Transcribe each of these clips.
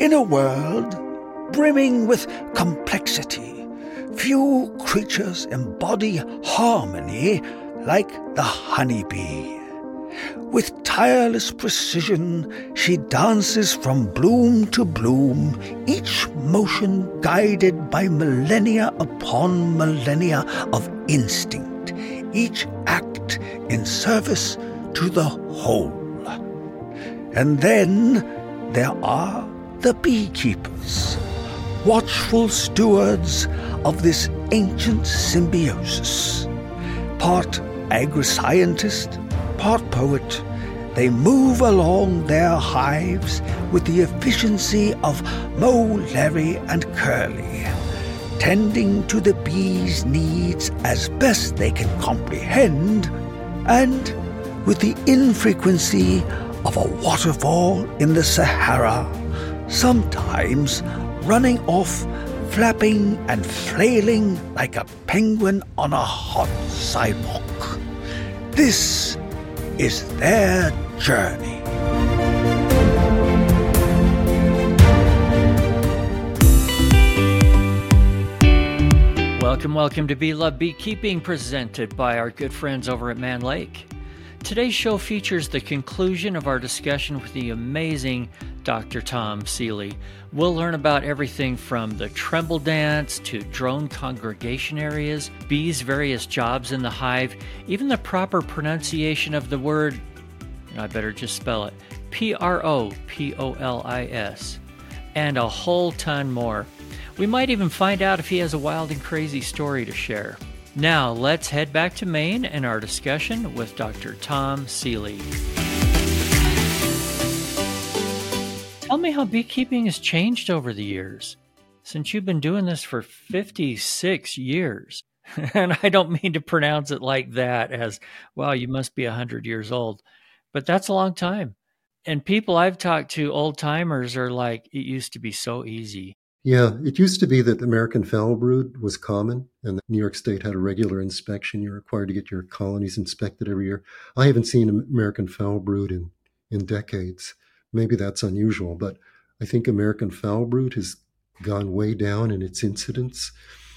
In a world brimming with complexity, few creatures embody harmony like the honeybee. With tireless precision, she dances from bloom to bloom, each motion guided by millennia upon millennia of instinct, each act in service to the whole. And then there are the beekeepers, watchful stewards of this ancient symbiosis. Part agri-scientist, part poet, they move along their hives with the efficiency of Moe, Larry, and Curly, tending to the bees' needs as best they can comprehend, and with the infrequency of a waterfall in the Sahara, sometimes running off, flapping and flailing like a penguin on a hot sidewalk. This is their journey. Welcome to Bee Love Beekeeping, presented by our good friends over at Mann Lake. Today's show features the conclusion of our discussion with the amazing Dr. Tom Seeley. We'll learn about everything from the tremble dance to drone congregation areas, bees' various jobs in the hive, even the proper pronunciation of the word, I better just spell it, Propolis, and a whole ton more. We might even find out if he has a wild and crazy story to share. Now, let's head back to Maine and our discussion with Dr. Tom Seeley. Tell me how beekeeping has changed over the years, since you've been doing this for 56 years. And I don't mean to pronounce it like that as, wow, you must be 100 years old. But that's a long time. And people I've talked to, old timers, are like, it used to be so easy. Yeah, it used to be that American foul brood was common, and New York State had a regular inspection. You're required to get your colonies inspected every year. I haven't seen American foul brood in decades. Maybe that's unusual, but I think American foul brood has gone way down in its incidence.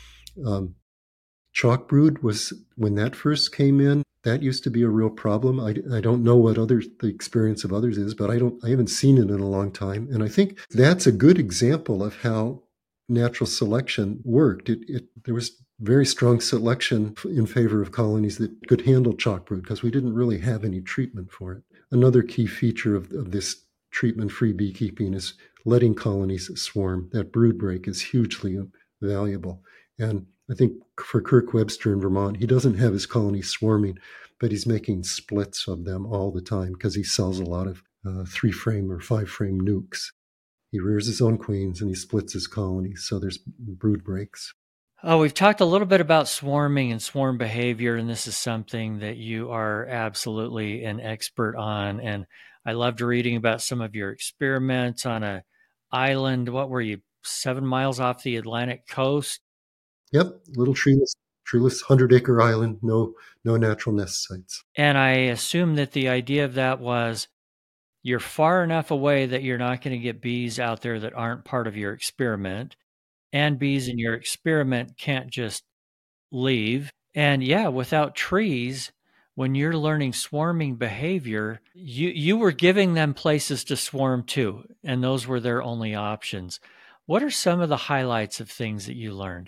Chalk brood was, when that first came in, that used to be a real problem. I don't know what the experience of others is, but I haven't seen it in a long time. And I think that's a good example of how natural selection worked. There was very strong selection in favor of colonies that could handle chalk brood because we didn't really have any treatment for it. Another key feature of this treatment-free beekeeping is letting colonies swarm. That brood break is hugely valuable. And I think for Kirk Webster in Vermont, he doesn't have his colonies swarming, but he's making splits of them all the time because he sells a lot of 3-frame or 5-frame nukes. He rears his own queens and he splits his colonies, so there's brood breaks. Oh, we've talked a little bit about swarming and swarm behavior, and this is something that you are absolutely an expert on. And I loved reading about some of your experiments on an island. What were you, 7 miles off the Atlantic coast? Yep, little treeless 100-acre island, no natural nest sites. And I assume that the idea of that was you're far enough away that you're not going to get bees out there that aren't part of your experiment, and bees in your experiment can't just leave. And yeah, without trees, when you're learning swarming behavior, you were giving them places to swarm to, and those were their only options. What are some of the highlights of things that you learned?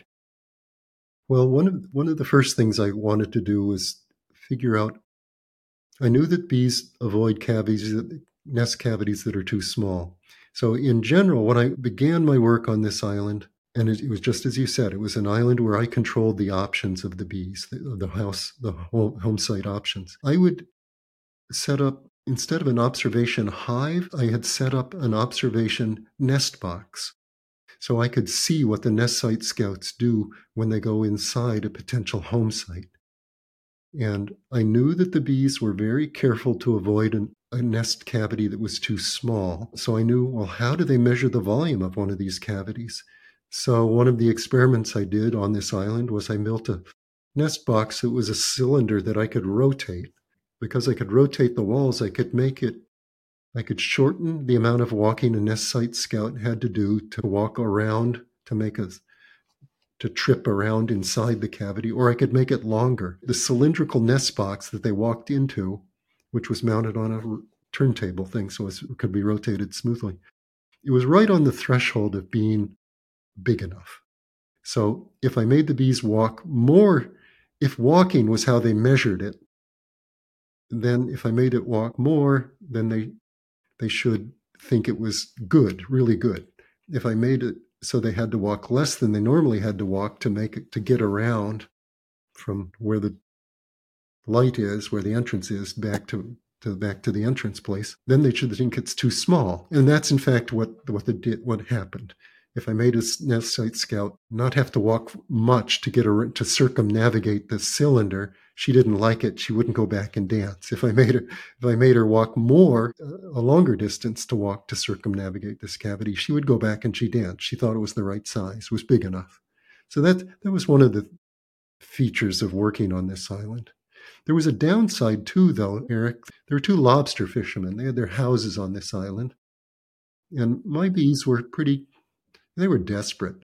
Well, one of the first things I wanted to do was figure out, I knew that bees avoid nest cavities that are too small. So in general, when I began my work on this island, and it was just as you said, it was an island where I controlled the options of the bees, the home site options. I would set up, instead of an observation hive, I had set up an observation nest box. So I could see what the nest site scouts do when they go inside a potential home site. And I knew that the bees were very careful to avoid a nest cavity that was too small. So I knew, well, how do they measure the volume of one of these cavities? So one of the experiments I did on this island was I built a nest box that was a cylinder that I could rotate. Because I could rotate the walls, I could make it I could shorten the amount of walking a nest site scout had to do to walk around to trip around inside the cavity, or I could make it longer. The cylindrical nest box that they walked into, which was mounted on a turntable thing so it could be rotated smoothly, it was right on the threshold of being big enough. So if I made the bees walk more, if walking was how they measured it, then if I made it walk more, then they should think it was good, really good. If I made it so they had to walk less than they normally had to walk to get around from where the light is, where the entrance is, back to the entrance place, then they should think it's too small. And that's in fact what happened. If I made a nest site scout not have to walk much to circumnavigate the cylinder, she didn't like it. She wouldn't go back and dance. If I made her walk more, a longer distance to circumnavigate this cavity, she would go back and she danced. She thought it was the right size, was big enough. So that was one of the features of working on this island. There was a downside too, though, Eric. There were 2 lobster fishermen. They had their houses on this island. And my bees were they were desperate.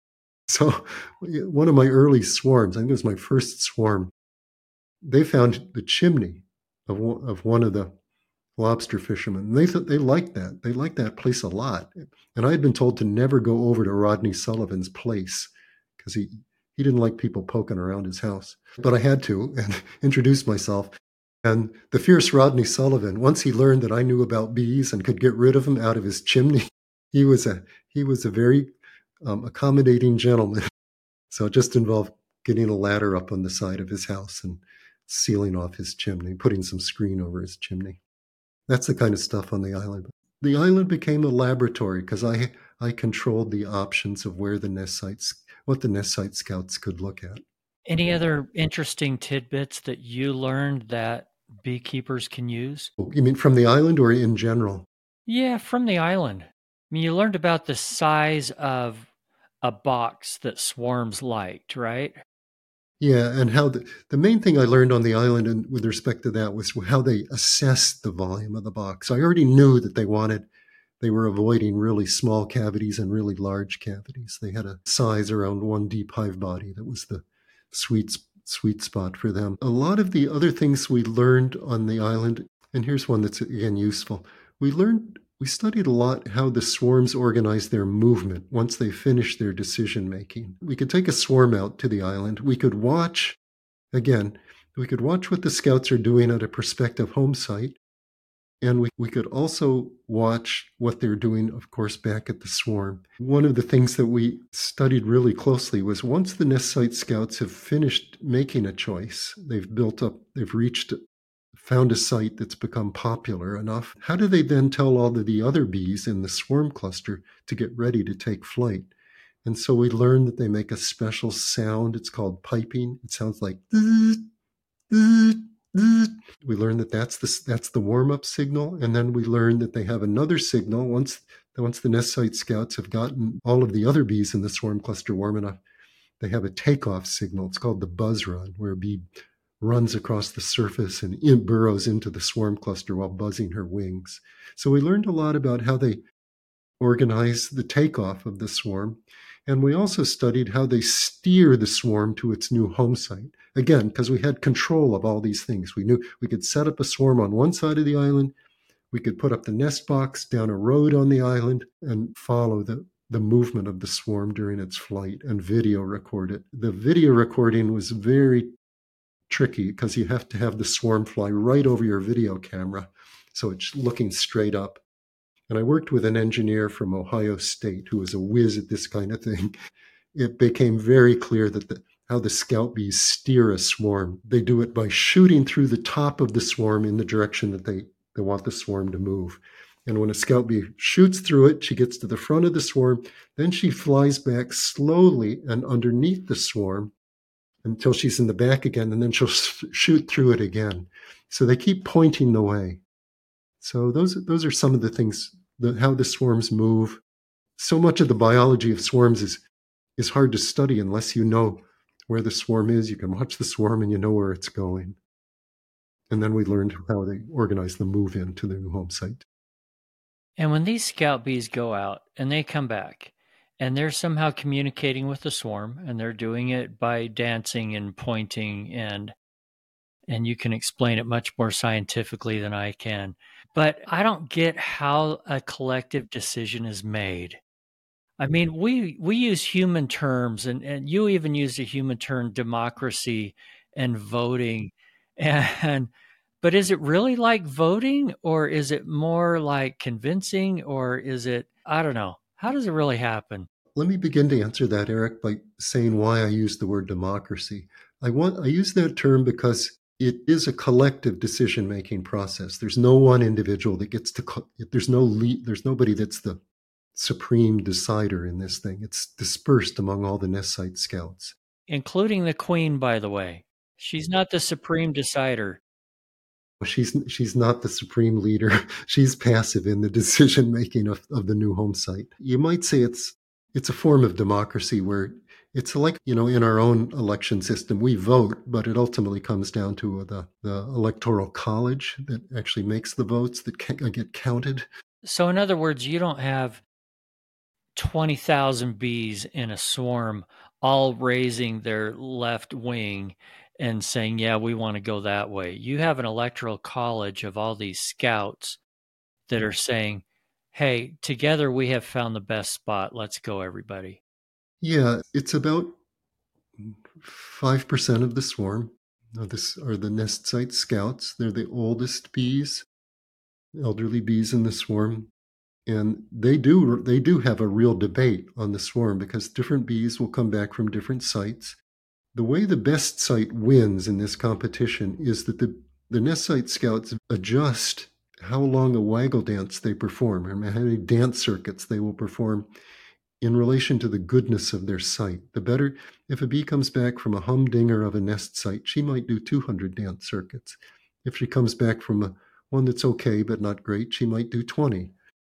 So one of my early swarms, I think it was my first swarm, they found the chimney of one of the lobster fishermen. And they liked that. They liked that place a lot. And I had been told to never go over to Rodney Sullivan's place because he didn't like people poking around his house. But I had to and introduce myself. And the fierce Rodney Sullivan, once he learned that I knew about bees and could get rid of them out of his chimney, he was a very accommodating gentleman. So it just involved getting a ladder up on the side of his house and sealing off his chimney, putting some screen over his chimney. That's the kind of stuff on the island. The island became a laboratory because I controlled the options of what the nest site scouts could look at. Any other interesting tidbits that you learned that beekeepers can use? You mean from the island or in general? Yeah, from the island. I mean, you learned about the size of a box that swarms liked, right? Yeah, and how the main thing I learned on the island and with respect to that was how they assessed the volume of the box. I already knew that they were avoiding really small cavities and really large cavities. They had a size around 1 deep hive body that was the sweet spot for them. A lot of the other things we learned on the island, and here's one that's again useful. We studied a lot how the swarms organize their movement once they finish their decision making. We could take a swarm out to the island. We could watch what the scouts are doing at a prospective home site. And we could also watch what they're doing, of course, back at the swarm. One of the things that we studied really closely was once the nest site scouts have finished making a choice, found a site that's become popular enough, how do they then tell all of the other bees in the swarm cluster to get ready to take flight? And so we learned that they make a special sound. It's called piping. It sounds like we learned that that's the warm-up signal, and then we learned that they have another signal once the nest site scouts have gotten all of the other bees in the swarm cluster warm enough. They have a takeoff signal. It's called the buzz run, where a bee runs across the surface and burrows into the swarm cluster while buzzing her wings. So we learned a lot about how they organize the takeoff of the swarm. And we also studied how they steer the swarm to its new home site. Again, because we had control of all these things. We knew we could set up a swarm on one side of the island. We could put up the nest box down a road on the island and follow the movement of the swarm during its flight and video record it. The video recording was very tricky because you have to have the swarm fly right over your video camera, so it's looking straight up. And I worked with an engineer from Ohio State who was a whiz at this kind of thing. It became very clear that how the scout bees steer a swarm. They do it by shooting through the top of the swarm in the direction that they want the swarm to move. And when a scout bee shoots through it, she gets to the front of the swarm. Then she flies back slowly and underneath the swarm until she's in the back again, and then she'll shoot through it again. So they keep pointing the way. So those are some of the things, how the swarms move. So much of the biology of swarms is hard to study unless you know where the swarm is. You can watch the swarm and you know where it's going. And then we learned how they organize the move in to the new home site. And when these scout bees go out and they come back and they're somehow communicating with the swarm, and they're doing it by dancing and pointing, and you can explain it much more scientifically than I can. But I don't get how a collective decision is made. I mean, we use human terms, and you even used a human term, democracy and voting. And but is it really like voting, or is it more like convincing, or is it, I don't know. How does it really happen? Let me begin to answer that, Eric, by saying why I use the word democracy. I use that term because it is a collective decision-making process. There's no one individual that gets to, there's nobody that's the supreme decider in this thing. It's dispersed among all the nest site scouts. Including the queen, by the way. She's not the supreme decider. She's not the supreme leader. She's passive in the decision-making of the new home site. You might say it's a form of democracy where it's like, in our own election system, we vote, but it ultimately comes down to the electoral college that actually makes the votes that get counted. So in other words, you don't have 20,000 bees in a swarm all raising their left wing and saying, yeah, we want to go that way. You have an electoral college of all these scouts that are saying, hey, together we have found the best spot. Let's go, everybody. Yeah, it's about 5% of the swarm. This are the nest site scouts. They're the oldest bees, elderly bees in the swarm. And they do have a real debate on the swarm because different bees will come back from different sites. The way the best site wins in this competition is that the nest site scouts adjust how long a waggle dance they perform and how many dance circuits they will perform in relation to the goodness of their site. The better, if a bee comes back from a humdinger of a nest site, she might do 200 dance circuits. If she comes back from one that's okay but not great, she might do 20.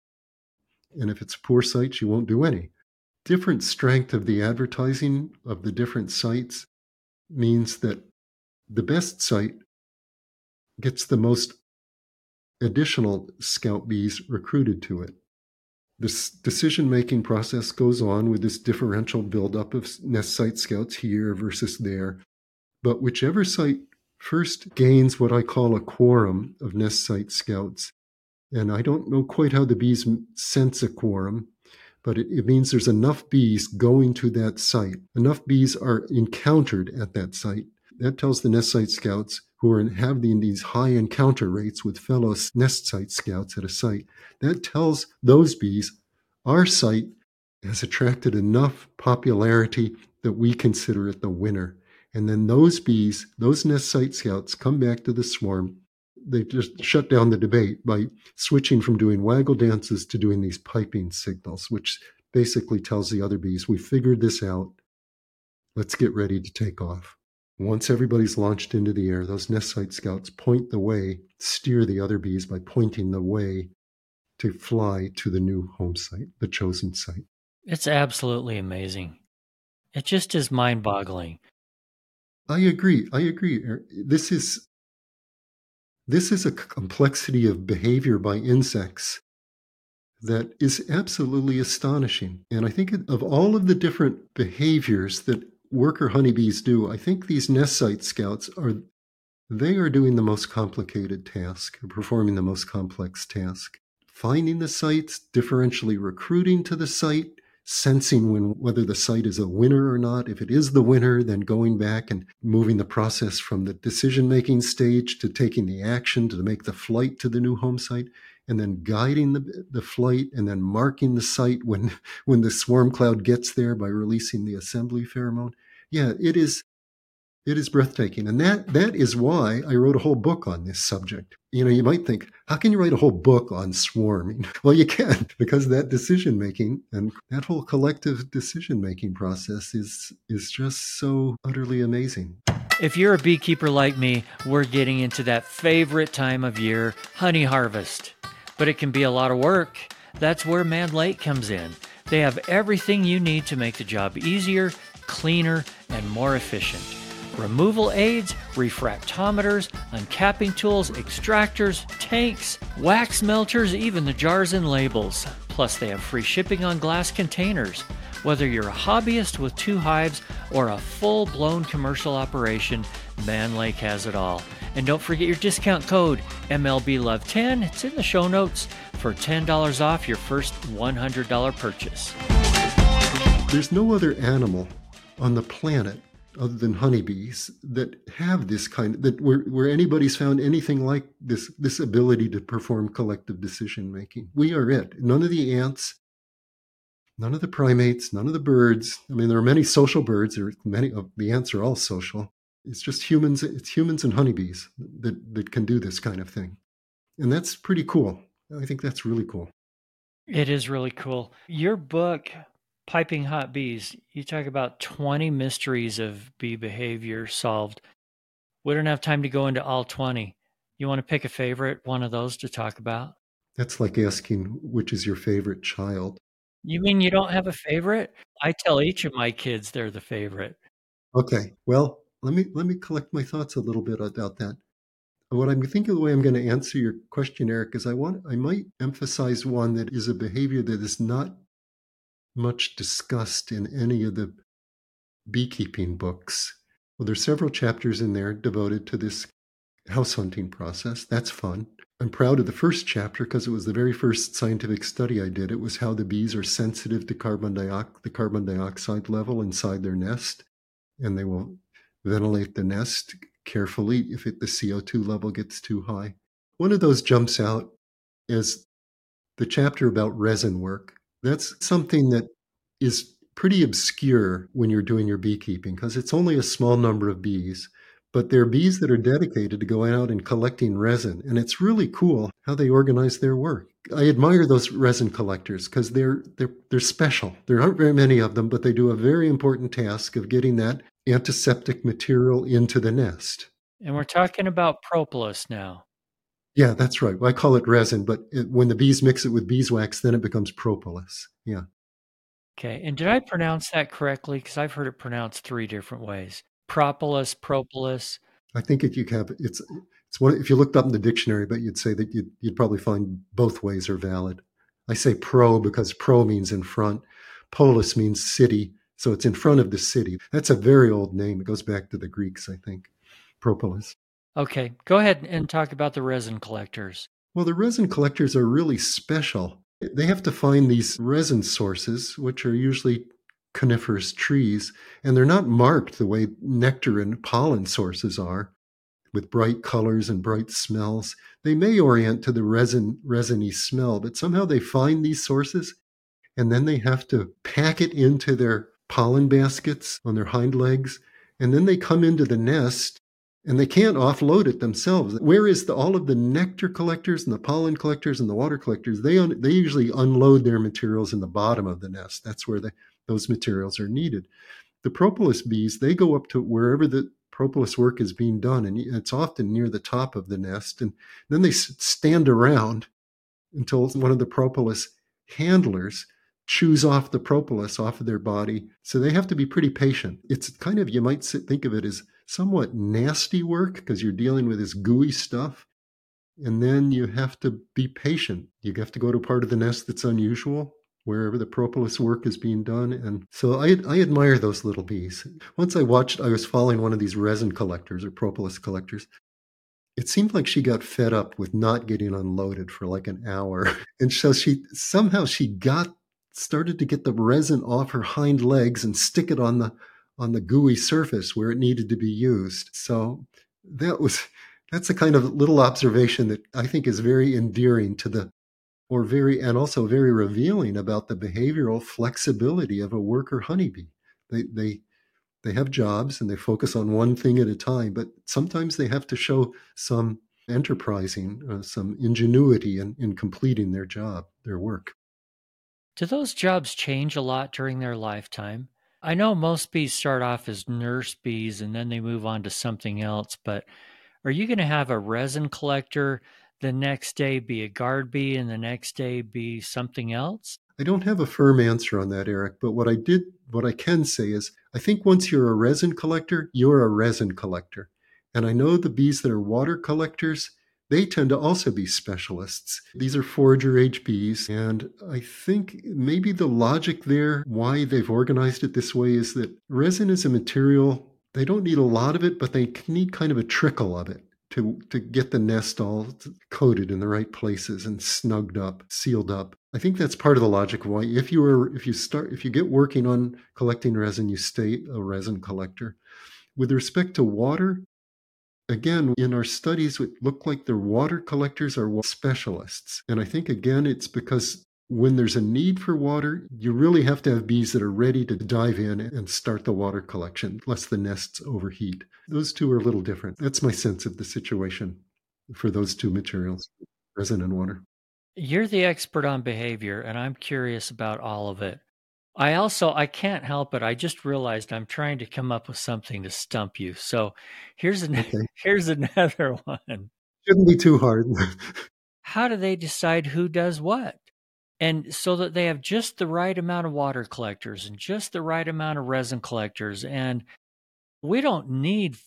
And if it's a poor site, she won't do any. Different strength of the advertising of the different sites means that the best site gets the most additional scout bees recruited to it. This decision-making process goes on with this differential buildup of nest site scouts here versus there. But whichever site first gains what I call a quorum of nest site scouts, and I don't know quite how the bees sense a quorum, but it means there's enough bees going to that site. Enough bees are encountered at that site. That tells the nest site scouts who are having these high encounter rates with fellow nest site scouts at a site. That tells those bees our site has attracted enough popularity that we consider it the winner. And then those bees, those nest site scouts, come back to the swarm. They just shut down the debate by switching from doing waggle dances to doing these piping signals, which basically tells the other bees, we figured this out. Let's get ready to take off. Once everybody's launched into the air, those nest site scouts point the way, steer the other bees by pointing the way to fly to the new home site, the chosen site. It's absolutely amazing. It just is mind-boggling. I agree. This is a complexity of behavior by insects that is absolutely astonishing. And I think of all of the different behaviors that worker honeybees do, I think these nest site scouts are doing the most complicated task, performing the most complex task. Finding the sites, differentially recruiting to the site, sensing whether the site is a winner or not. If it is the winner, then going back and moving the process from the decision-making stage to taking the action to make the flight to the new home site, and then guiding the flight and then marking the site when the swarm cloud gets there by releasing the assembly pheromone. Yeah, it is breathtaking. And that is why I wrote a whole book on this subject. You might think, how can you write a whole book on swarming? Well, you can, because that decision-making and that whole collective decision-making process is just so utterly amazing. If you're a beekeeper like me, we're getting into that favorite time of year, honey harvest. But it can be a lot of work. That's where Man Lake comes in. They have everything you need to make the job easier, cleaner, and more efficient. removal aids, refractometers, uncapping tools, extractors, tanks, wax melters, even the jars and labels. Plus, they have free shipping on glass containers. Whether you're a hobbyist with 2 hives or a full-blown commercial operation, Mann Lake has it all. And don't forget your discount code, MLBLove10. It's in the show notes for $10 off your first $100 purchase. There's no other animal on the planet other than honeybees that have this kind, that where anybody's found anything like this ability to perform collective decision making. We are it. None of the ants, none of the primates, none of the birds. I mean, there are many social birds. There are many of the ants are all social. It's just humans. It's humans and honeybees that can do this kind of thing, and that's pretty cool. I think that's really cool. It is really cool. Your book, Piping Hot Bees, you talk about 20 mysteries of bee behavior solved. We don't have time to go into all 20. You want to pick a favorite, one of those to talk about? That's like asking which is your favorite child. You mean you don't have a favorite? I tell each of my kids they're the favorite. Okay, well, let me collect my thoughts a little bit about that. What I'm thinking, the way I'm going to answer your question, Eric, is I might emphasize one that is a behavior that is not much discussed in any of the beekeeping books. Well, there's several chapters in there devoted to this house hunting process. That's fun. I'm proud of the first chapter because it was the very first scientific study I did. It was how the bees are sensitive to the carbon dioxide level inside their nest, and they will ventilate the nest carefully if the CO2 level gets too high. One of those jumps out as the chapter about resin work. That's something that is pretty obscure when you're doing your beekeeping because it's only a small number of bees, but there are bees that are dedicated to going out and collecting resin, and it's really cool how they organize their work. I admire those resin collectors because they're special. There aren't very many of them, but they do a very important task of getting that antiseptic material into the nest. And we're talking about propolis now. Yeah, that's right. Well, I call it resin, but when the bees mix it with beeswax, then it becomes propolis. Yeah. Okay. And did I pronounce that correctly? Because I've heard it pronounced 3 different ways. Propolis, propolis. I think it's one. If you looked up in the dictionary, but you'd say that you'd probably find both ways are valid. I say pro because pro means in front. Polis means city, so it's in front of the city. That's a very old name. It goes back to the Greeks, I think. Propolis. Okay, go ahead and talk about the resin collectors. Well, the resin collectors are really special. They have to find these resin sources, which are usually coniferous trees, and they're not marked the way nectar and pollen sources are, with bright colors and bright smells. They may orient to the resiny smell, but somehow they find these sources, and then they have to pack it into their pollen baskets on their hind legs, and then they come into the nest, and they can't offload it themselves. Whereas all of the nectar collectors and the pollen collectors and the water collectors, they usually unload their materials in the bottom of the nest. That's where those materials are needed. The propolis bees, they go up to wherever the propolis work is being done, and it's often near the top of the nest. And then they stand around until one of the propolis handlers chews off the propolis off of their body. So they have to be pretty patient. It's kind of, you might think of it as somewhat nasty work because you're dealing with this gooey stuff. And then you have to be patient. You have to go to a part of the nest that's unusual, wherever the propolis work is being done. And so I admire those little bees. Once I was following one of these resin collectors or propolis collectors. It seemed like she got fed up with not getting unloaded for like an hour. And so she started to get the resin off her hind legs and stick it on the gooey surface where it needed to be used. So that's a kind of little observation that I think is very endearing and also very revealing about the behavioral flexibility of a worker honeybee. They have jobs and they focus on one thing at a time, but sometimes they have to show some enterprising, some ingenuity in completing their job, their work. Do those jobs change a lot during their lifetime? I know most bees start off as nurse bees and then they move on to something else, but are you going to have a resin collector the next day be a guard bee and the next day be something else? I don't have a firm answer on that, Eric, but what I can say is I think once you're a resin collector, you're a resin collector. And I know the bees that are water collectors, they tend to also be specialists. These are forager age bees. And I think maybe the logic there, why they've organized it this way, is that resin is a material, they don't need a lot of it, but they need kind of a trickle of it to get the nest all coated in the right places and snugged up, sealed up. I think that's part of the logic of why if you get working on collecting resin, you stay a resin collector. With respect to water, again, in our studies, it looked like the water collectors are specialists. And I think, again, it's because when there's a need for water, you really have to have bees that are ready to dive in and start the water collection, lest the nests overheat. Those two are a little different. That's my sense of the situation for those two materials, resin and water. You're the expert on behavior, and I'm curious about all of it. I can't help it. I just realized I'm trying to come up with something to stump you. So here's Okay. here's another one. Shouldn't be too hard. How do they decide who does what? And so that they have just the right amount of water collectors and just the right amount of resin collectors. And we don't need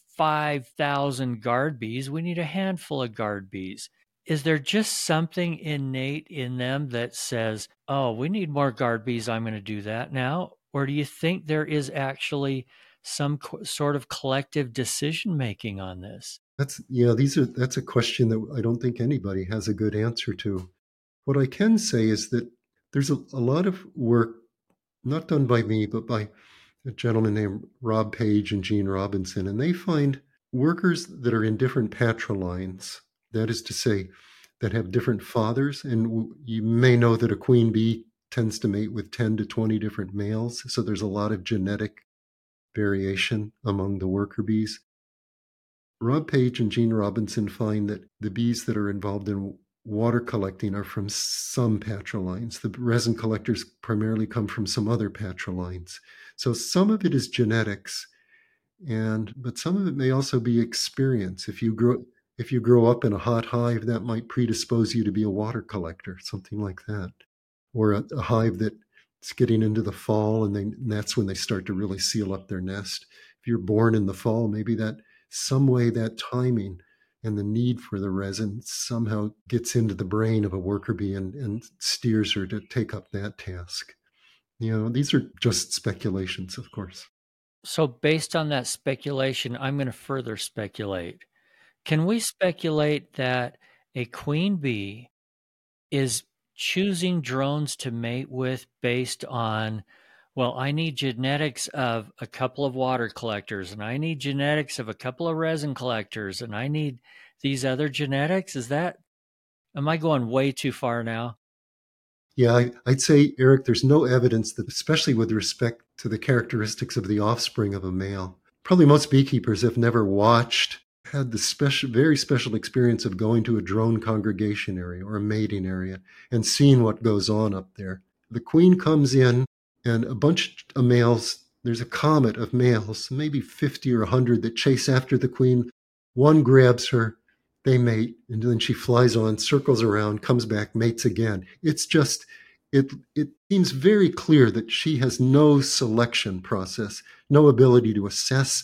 5,000 guard bees. We need a handful of guard bees. Is there just something innate in them that says, oh, we need more guard bees, I'm going to do that now? Or do you think there is actually some sort of collective decision making on this? That's a question that I don't think anybody has a good answer to. What I can say is that there's a lot of work, not done by me, but by a gentleman named Rob Page and Gene Robinson, and they find workers that are in different patrilines, that is to say, that have different fathers. And you may know that a queen bee tends to mate with 10 to 20 different males, so there's a lot of genetic variation among the worker bees. Rob Page and Gene Robinson find that the bees that are involved in water collecting are from some patrilines. The resin collectors primarily come from some other patrilines. So some of it is genetics, but some of it may also be experience. If you grow up in a hot hive, that might predispose you to be a water collector, something like that. Or a hive that's getting into the fall, and that's when they start to really seal up their nest. If you're born in the fall, maybe that some way that timing and the need for the resin somehow gets into the brain of a worker bee and steers her to take up that task. These are just speculations, of course. So based on that speculation, I'm going to further speculate. Can we speculate that a queen bee is choosing drones to mate with based on, well, I need genetics of a couple of water collectors, and I need genetics of a couple of resin collectors, and I need these other genetics? Am I going way too far now? Yeah, I'd say, Eric, there's no evidence that, especially with respect to the characteristics of the offspring of a male. Probably most beekeepers have never had the very special experience of going to a drone congregation area or a mating area and seeing what goes on up there. The queen comes in, and a bunch of males, there's a comet of males, maybe 50 or 100, that chase after the queen. One grabs her, they mate, and then she flies on, circles around, comes back, mates again. It's just, it seems very clear that she has no selection process, no ability to assess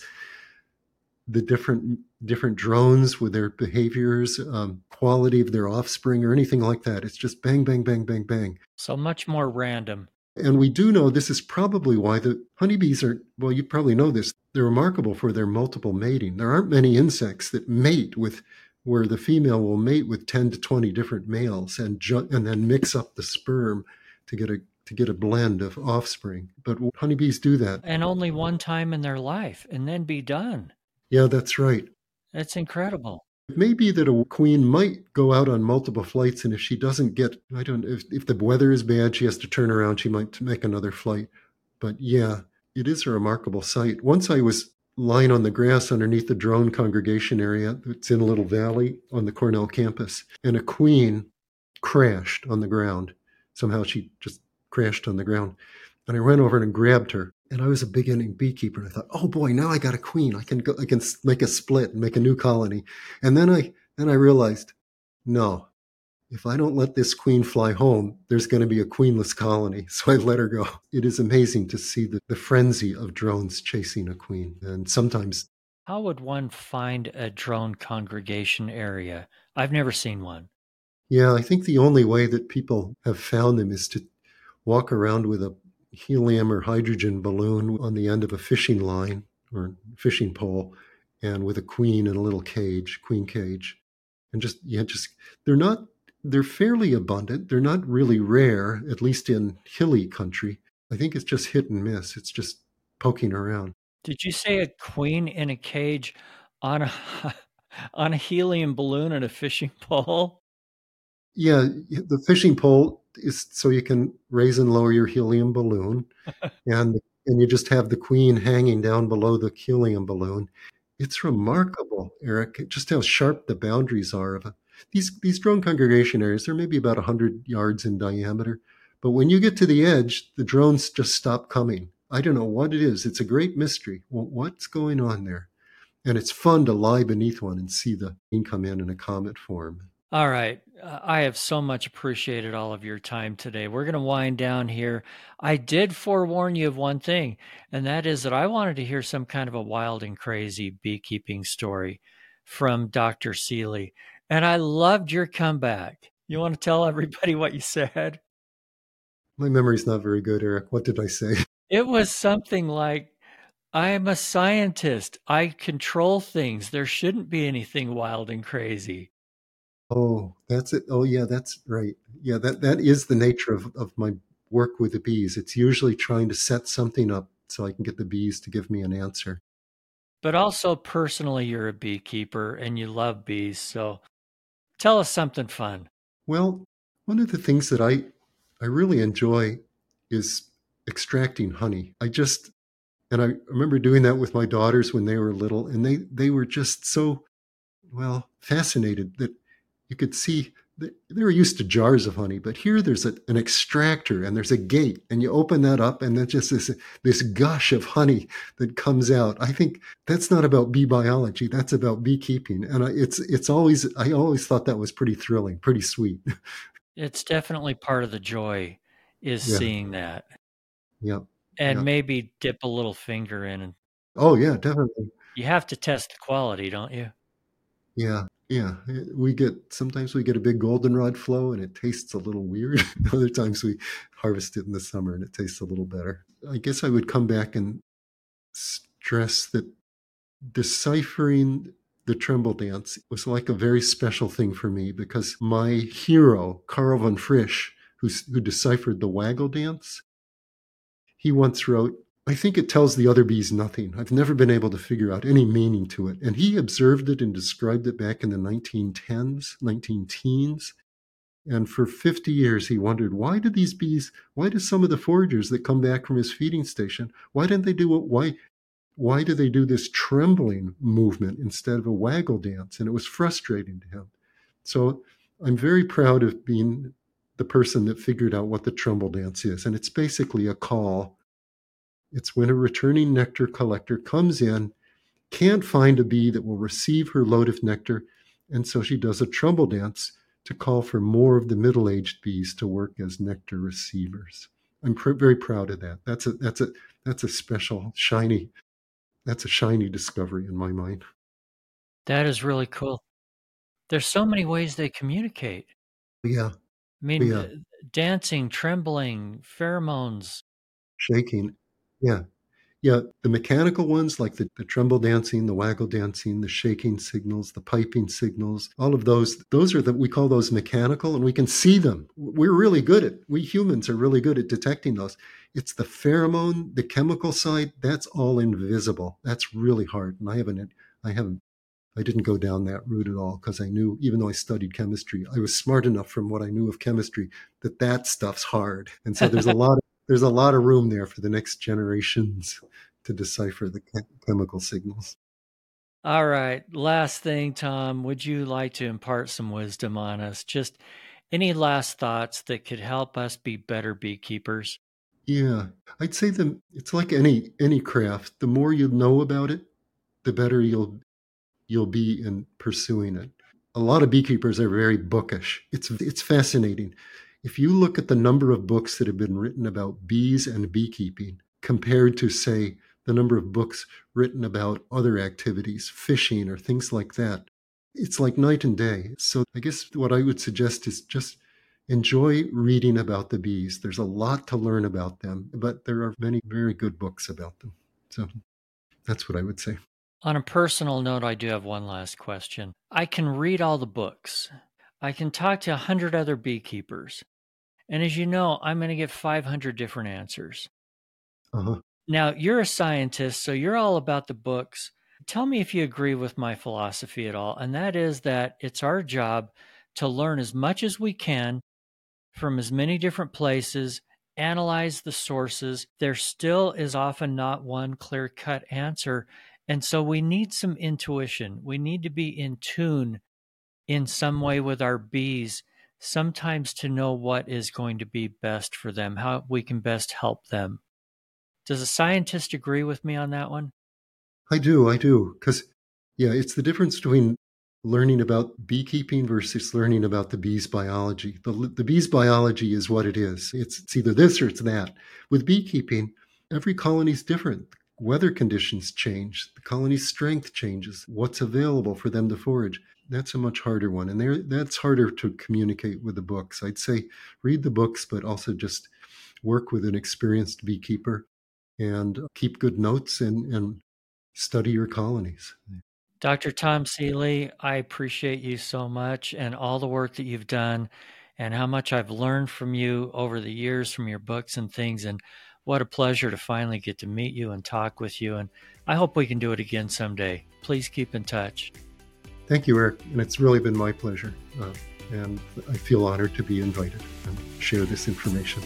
the different drones with their behaviors, quality of their offspring, or anything like that. It's just bang, bang, bang, bang, bang. So much more random. And we do know this is probably why the honeybees well, you probably know this, they're remarkable for their multiple mating. There aren't many insects that mate where the female will mate with 10 to 20 different males and then mix up the sperm to get a blend of offspring. But honeybees do that. And only one time in their life, and then be done. Yeah, that's right. That's incredible. It may be that a queen might go out on multiple flights, and if she doesn't get, if the weather is bad, she has to turn around, she might make another flight. But yeah, it is a remarkable sight. Once I was lying on the grass underneath the drone congregation area. It's in a little valley on the Cornell campus, and a queen crashed on the ground. Somehow she just crashed on the ground. And I ran over and grabbed her. And I was a beginning beekeeper. And I thought, oh boy, now I got a queen. I can make a split and make a new colony. And then I realized, no, if I don't let this queen fly home, there's going to be a queenless colony. So I let her go. It is amazing to see the frenzy of drones chasing a queen. And sometimes, How would one find a drone congregation area? I've never seen one. yeah, I think the only way that people have found them is to walk around with a helium or hydrogen balloon on the end of a fishing line or fishing pole and with a queen in a little cage, queen cage. And just, yeah, just, they're not, they're fairly abundant. They're not really rare, at least in hilly country. I think it's just hit and miss. It's just poking around. Did you say a queen in a cage on a on a helium balloon and a fishing pole? Yeah, the fishing pole is so you can raise and lower your helium balloon, and you just have the queen hanging down below the helium balloon. It's remarkable, Eric, just how sharp the boundaries are of these drone congregation areas. They're maybe about 100 yards in diameter, but when you get to the edge, the drones just stop coming. I don't know what it is. It's a great mystery. What's going on there? And it's fun to lie beneath one and see the queen come in a comet form. All right. I have so much appreciated all of your time today. We're going to wind down here. I did forewarn you of one thing, and that is that I wanted to hear some kind of a wild and crazy beekeeping story from Dr. Seeley. And I loved your comeback. You want to tell everybody what you said? My memory's not very good, Eric. What did I say? It was something like, I'm a scientist. I control things. There shouldn't be anything wild and crazy. Oh, that's it. Oh, yeah, that's right. Yeah, that is the nature of my work with the bees. It's usually trying to set something up so I can get the bees to give me an answer. But also, personally, you're a beekeeper and you love bees. So tell us something fun. Well, one of the things that I really enjoy is extracting honey. And I remember doing that with my daughters when they were little, and they were just so, well, fascinated that you could see they were used to jars of honey, but here there's an extractor and there's a gate, and you open that up, and then just this gush of honey that comes out. I think that's not about bee biology; that's about beekeeping, and I always thought that was pretty thrilling, pretty sweet. It's definitely part of the joy is Yeah, seeing that yeah, and yeah. maybe dip a little finger in. And Oh yeah, definitely. you have to test the quality, don't you? Yeah, yeah. Sometimes we get a big goldenrod flow and it tastes a little weird. Other times we harvest it in the summer and it tastes a little better. I guess I would come back and stress that deciphering the tremble dance was like a very special thing for me because my hero, Carl von Frisch, who deciphered the waggle dance, he once wrote, I think it tells the other bees nothing. I've never been able to figure out any meaning to it. And he observed it and described it back in the 1910s, 19 teens. And for 50 years, he wondered, why do some of the foragers that come back from his feeding station, why didn't they do it? Why do they do this trembling movement instead of a waggle dance? And it was frustrating to him. So I'm very proud of being the person that figured out what the tremble dance is. And it's basically a call. It's when a returning nectar collector comes in, can't find a bee that will receive her load of nectar, and so she does a tremble dance to call for more of the middle-aged bees to work as nectar receivers. I'm very proud of that. That's a special that's a shiny discovery in my mind. That is really cool. There's so many ways they communicate. Yeah, I mean, yeah, dancing, trembling, pheromones. shaking. Yeah, yeah, the mechanical ones like the tremble dancing, the waggle dancing, the shaking signals, the piping signals, all of those are we call those mechanical and we can see them. We humans are really good at detecting those. It's the pheromone, the chemical side, that's all invisible. That's really hard. And I didn't go down that route at all because I knew, even though I studied chemistry, I was smart enough from what I knew of chemistry that stuff's hard. And so there's a lot of room there for the next generations to decipher the chemical signals. All right. Last thing, Tom, would you like to impart some wisdom on us? Just any last thoughts that could help us be better beekeepers? Yeah, I'd say it's like any craft. The more you know about it, the better you'll be in pursuing it. a lot of beekeepers are very bookish. It's fascinating. If you look at the number of books that have been written about bees and beekeeping compared to, say, the number of books written about other activities, fishing or things like that, it's like night and day. So I guess what I would suggest is just enjoy reading about the bees. There's a lot to learn about them, but there are many very good books about them. So that's what I would say. On a personal note, I do have one last question. I can read all the books. I can talk to 100 other beekeepers. And as you know, I'm going to get 500 different answers. Uh-huh. Now, you're a scientist, so you're all about the books. Tell me if you agree with my philosophy at all, and that is that it's our job to learn as much as we can from as many different places, analyze the sources. There still is often not one clear-cut answer, and so we need some intuition. We need to be in tune in some way with our bees, sometimes to know what is going to be best for them, how we can best help them. Does a scientist agree with me on that one? I do. Because, yeah, it's the difference between learning about beekeeping versus learning about the bee's biology. The bee's biology is what it is. It's either this or it's that. With beekeeping, every colony is different. Weather conditions change. The colony's strength changes. What's available for them to forage. That's a much harder one. And that's harder to communicate with the books. I'd say read the books, but also just work with an experienced beekeeper and keep good notes and study your colonies. Dr. Tom Seeley, I appreciate you so much and all the work that you've done and how much I've learned from you over the years from your books and things. And what a pleasure to finally get to meet you and talk with you. And I hope we can do it again someday. Please keep in touch. Thank you, Eric. And it's really been my pleasure. And I feel honored to be invited and share this information.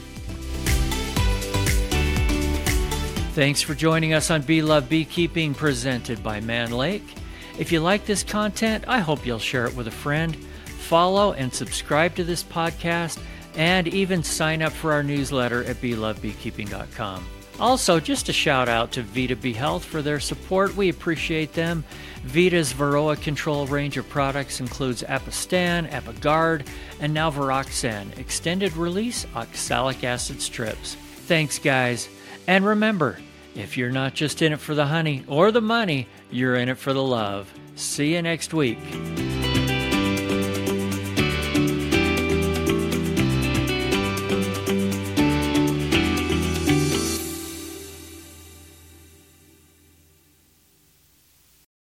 Thanks for joining us on Bee Love Beekeeping, presented by Mann Lake. If you like this content, I hope you'll share it with a friend, follow and subscribe to this podcast, and even sign up for our newsletter at belovebeekeeping.com. Also, just a shout out to Vita Bee Health for their support. We appreciate them. Vita's Varroa control range of products includes Apistan, Apiguard, and now Viroxan, extended release oxalic acid strips. Thanks, guys. And remember, if you're not just in it for the honey or the money, you're in it for the love. See you next week.